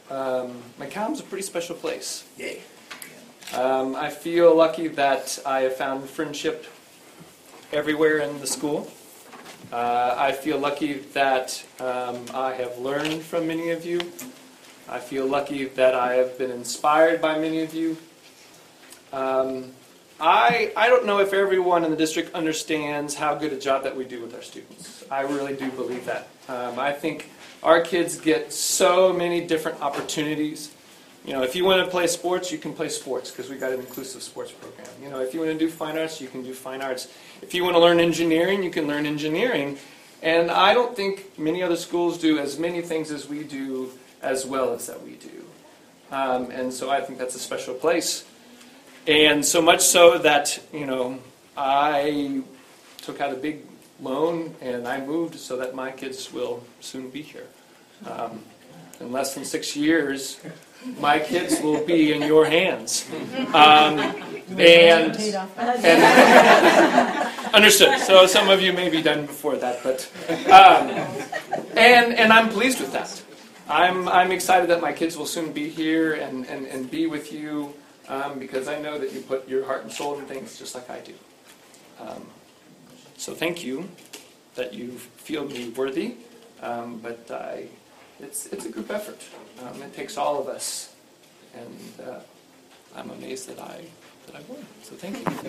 McCallum's a pretty special place. Yay. I feel lucky that I have found friendship everywhere in the school. I feel lucky that I have learned from many of you. I feel lucky that I have been inspired by many of you. I don't know if everyone in the district understands how good a job that we do with our students. I really do believe that. I think our kids get so many different opportunities. You know, if you want to play sports, you can play sports because we got an inclusive sports program. You know, if you want to do fine arts, you can do fine arts. If you want to learn engineering, you can learn engineering. And I don't think many other schools do as many things as we do as well as that we do. And so I think that's a special place. And so much so that, you know, I took out a big loan and I moved so that my kids will soon be here. In less than 6 years, my kids will be in your hands. And understood. So some of you may be done before that, but and I'm pleased with that. I'm excited that my kids will soon be here and be with you because I know that you put your heart and soul in things just like I do. So thank you that you feel me worthy, but it's a group effort. It takes all of us, and I'm amazed that I won. So thank you.